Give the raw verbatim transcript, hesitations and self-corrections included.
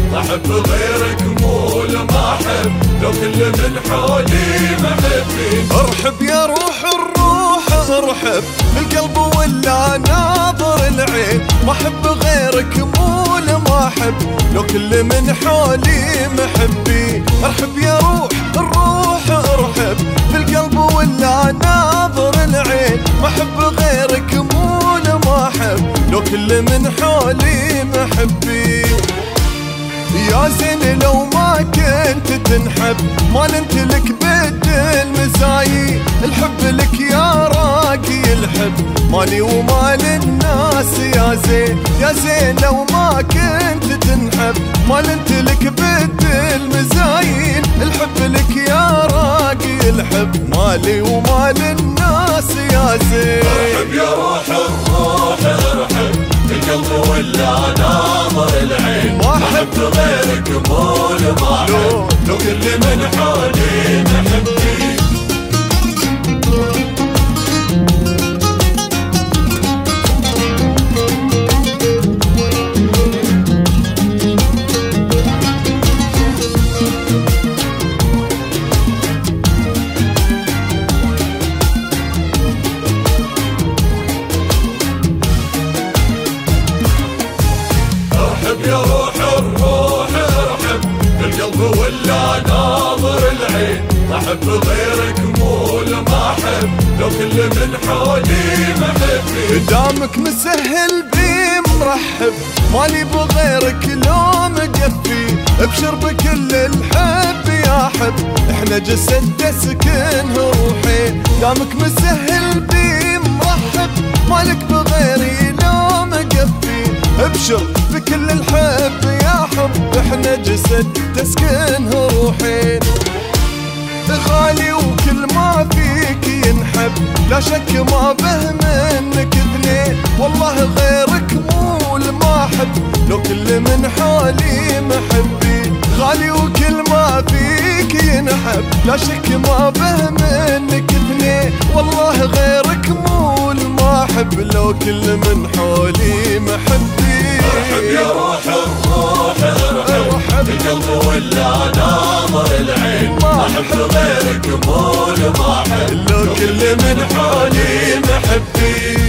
أحب غيرك مو لما أحب، لو كل من حولي محبين. ارحب يا روح الروح ارحب، بالقلب ولا ناظر العين، ما أحب غيرك مو لما أحب، لو كل من حولي محبين. ارحب يا روح الروح ارحب، بالقلب ولا ناظر العين، ما أحب غيرك مو لما أحب، لو كل من حولي محبين. يا زين لو ما كنت تنحب، ما نمتلك بد المزايي، الحب لك يا راقي الحب، مالي ومال الناس يا زين. يا زين لو ما كنت تنحب، ما نمتلك بد المزايين، الحب لك يا راقي الحب، مالي ومال الناس يا زين. ارحب يا روح الروح ارحب، القلب ولا ناظر العين، ما أحب غيرك مو لما أحب، لو كل من حولي محبين. ارحب يا روح الروح ارحب، القلب ولا ناظر العين، ما أحب غيرك مو لما أحب، لو كل من حولي محبين. دامك مسهل بي مرحب، مالي بغيرك لو مقفي، ابشر بكل الحب يا حب، احنا جسد تسكن روحي. دامك مسهل بي مرحب، مالك بغيري لو مقفي، ابشر بكل الحب يا حب، احنا جسد تسكن روحين. غالي وكل ما فيك ينحب، لا شك ما به منك اثنين، والله غيرك مو لما احب، لو كل من حولي محبي. غالي وكل ما فيك ينحب، لا شك ما به منك اثنين، والله غيرك مو لما احب، لو كل من حولي محبي. ارحب يا روح الروح ارحب، القلب ولا ناظر العين، ما أحب غيرك مو لما أحب، لو كل من حولي محبين.